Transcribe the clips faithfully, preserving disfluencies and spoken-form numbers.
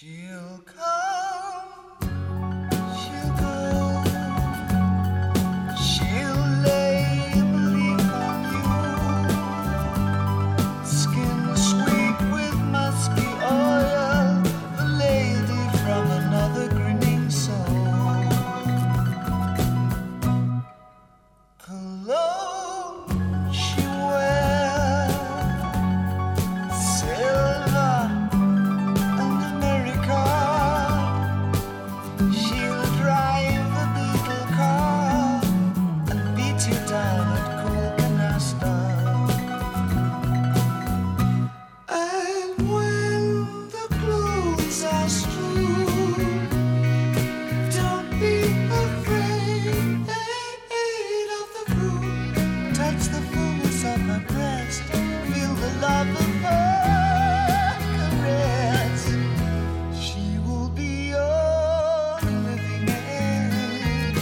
She'll come, she'll go, she'll lay a leaf on you, skin sweet with musky oil, the lady from another grinning soul. Cologne she wears, silver and America. She'll drive a beetle car and beat you down at cool canasta. And when the clothes are strewn, don't be afraid of the food. Touch the fullness of her breast, feel the love of her caress. She will be your living end.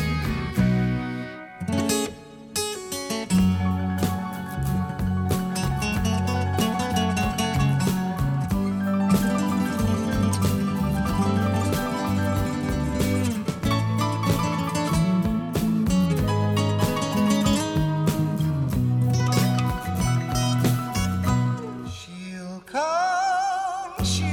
She'll come, she'll